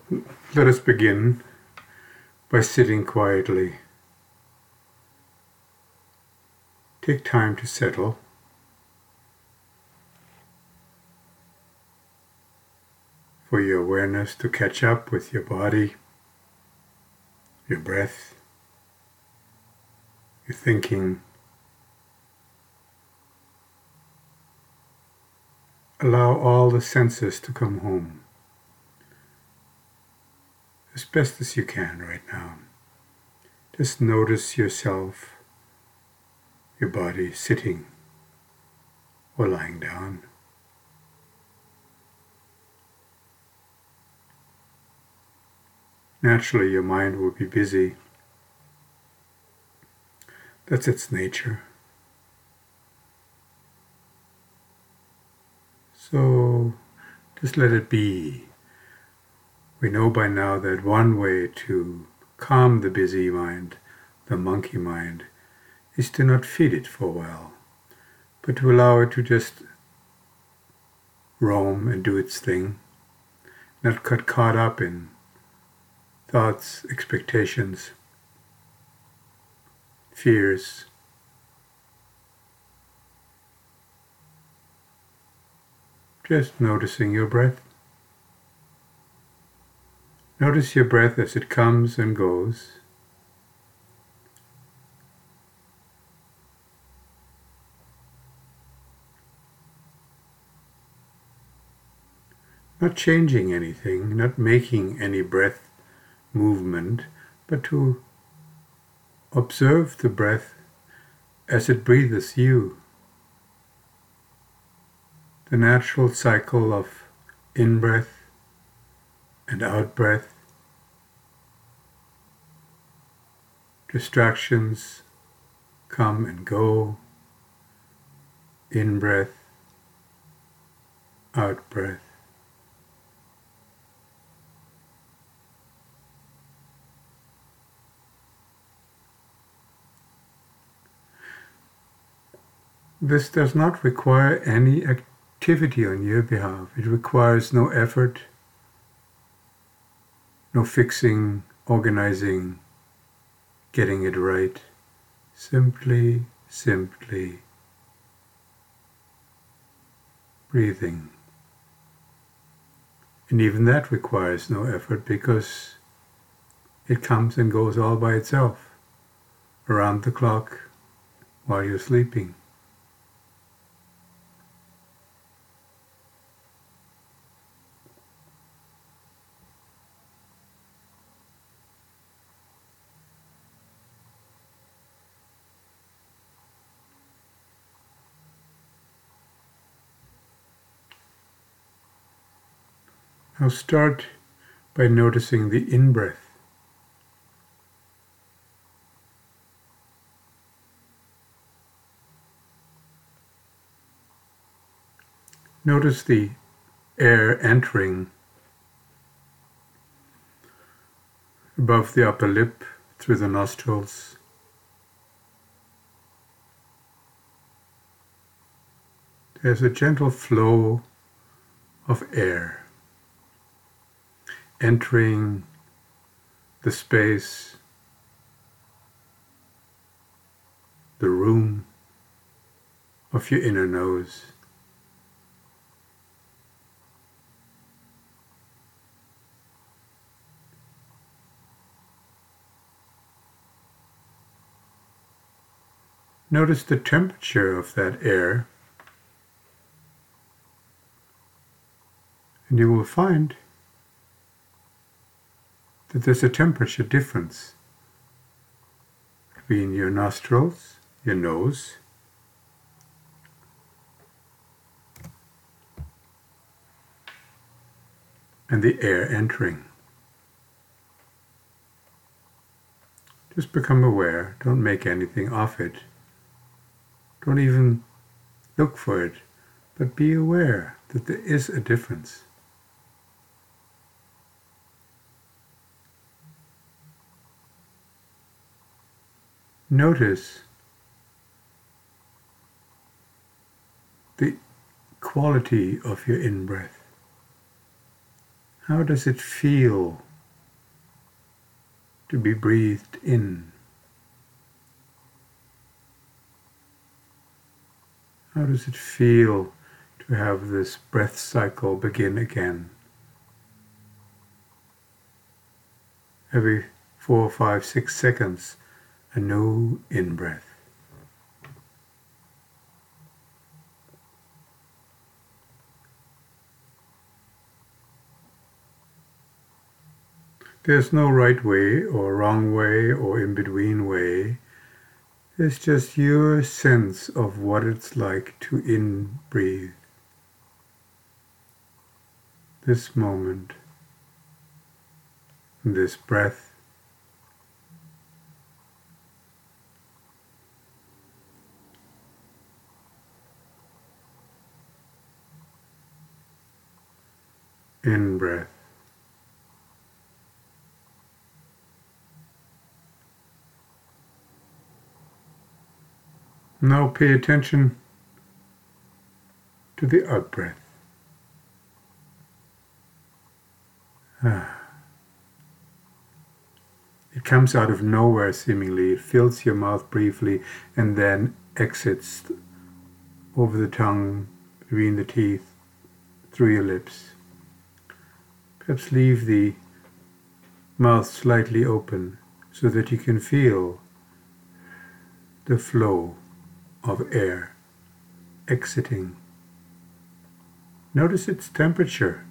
Let us begin by sitting quietly. Take time to settle. For your awareness to catch up with your body, your breath, your thinking. Allow all the senses to come home as best as you can right now. Just notice yourself, your body sitting or lying down. Naturally, your mind will be busy. That's its nature. So just let it be. We know by now that one way to calm the busy mind, the monkey mind, is to not feed it for a while, but to allow it to just roam and do its thing, not get caught up in thoughts, expectations, fears. Just noticing your breath. Notice your breath as it comes and goes. Not changing anything, not making any breath movement, but to observe the breath as it breathes you. The natural cycle of in-breath and out-breath. Distractions come and go. In-breath, out-breath. This does not require any activity on your behalf. It requires no effort, no fixing, organizing, getting it right. Simply breathing. And even that requires no effort because it comes and goes all by itself, around the clock, while you're sleeping. Now start by noticing the in-breath. Notice the air entering above the upper lip through the nostrils. There's a gentle flow of air entering the space, the room of your inner nose. Notice the temperature of that air, and you will find that there's a temperature difference between your nostrils, your nose, and the air entering. Just become aware, don't make anything of it. Don't even look for it, but be aware that there is a difference. Notice the quality of your in-breath, How does it feel to be breathed in? How does it feel to have this breath cycle begin again? Every 4, 5, 6 seconds, a new in-breath. There's no right way or wrong way or in-between way. It's just your sense of what it's like to in-breathe. This moment, this breath, in-breath. Now pay attention to the out-breath. It comes out of nowhere seemingly. It fills your mouth briefly and then exits over the tongue, between the teeth, through your lips. Perhaps leave the mouth slightly open so that you can feel the flow of air exiting. Notice its temperature.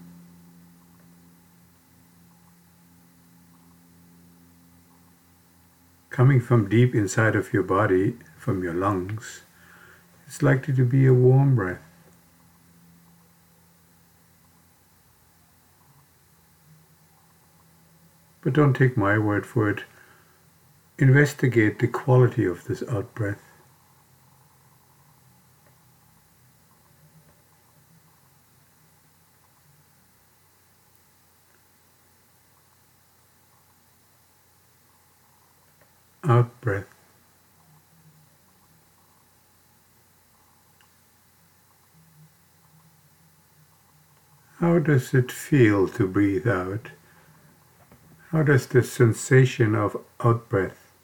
Coming from deep inside of your body, from your lungs, it's likely to be a warm breath. But don't take my word for it. Investigate the quality of this out-breath. Out-breath. How does it feel to breathe out? How does the sensation of out-breath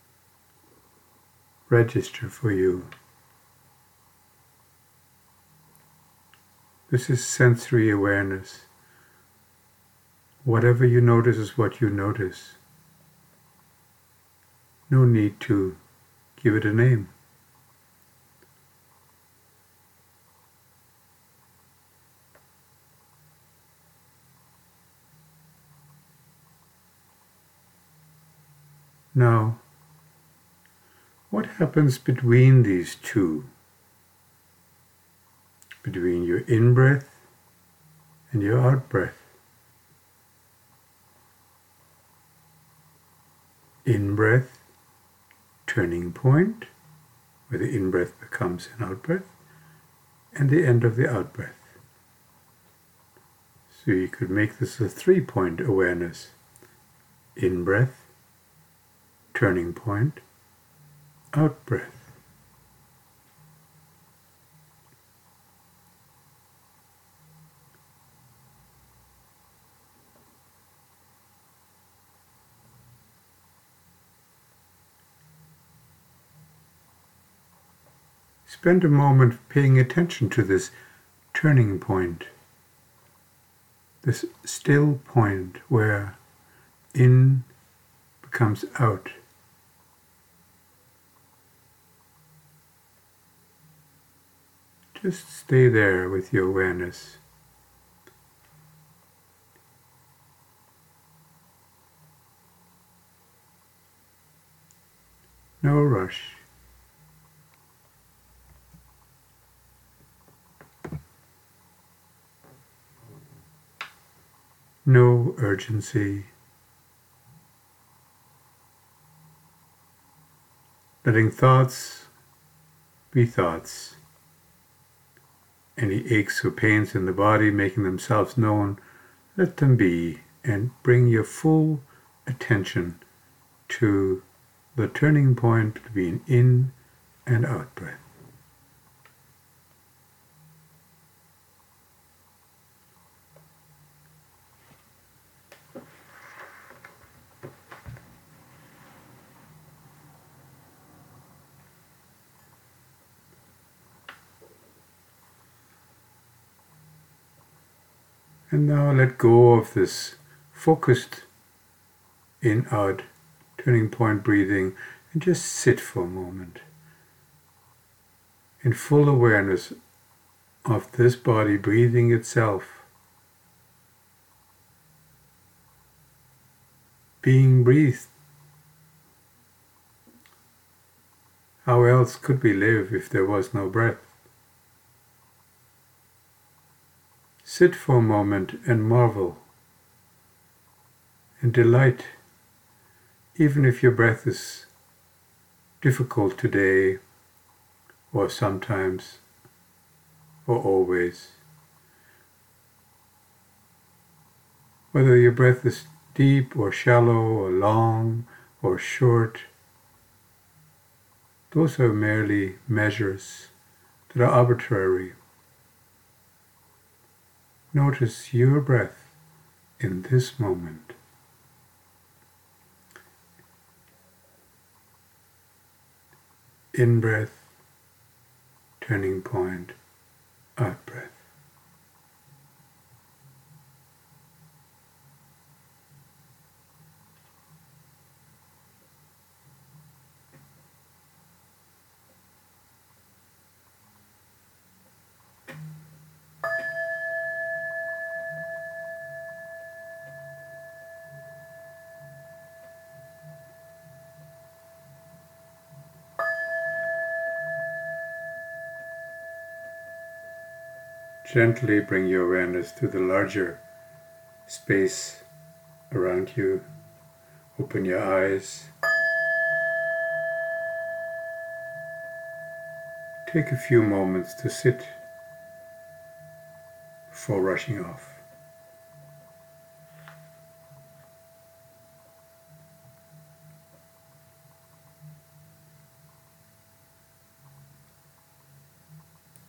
register for you? This is sensory awareness. Whatever you notice is what you notice. No need to give it a name. Now, what happens between these two? Between your in-breath and your out-breath. In-breath, turning point, where the in-breath becomes an out-breath, and the end of the out-breath. So you could make this a 3-point awareness. In-breath, turning point, out-breath. Spend a moment paying attention to this turning point, this still point where in becomes out. Just stay there with your awareness. No rush. No urgency. Letting thoughts be thoughts. Any aches or pains in the body making themselves known, let them be, and bring your full attention to the turning point between in and out breath. And now let go of this focused in-out turning point breathing and just sit for a moment in full awareness of this body breathing itself, being breathed. How else could we live if there was no breath? Sit for a moment and marvel and delight, even if your breath is difficult today, or sometimes, or always. Whether your breath is deep or shallow or long or short, those are merely measures that are arbitrary. Notice your breath in this moment. In breath, turning point, out breath. Gently bring your awareness to the larger space around you. Open your eyes. Take a few moments to sit before rushing off.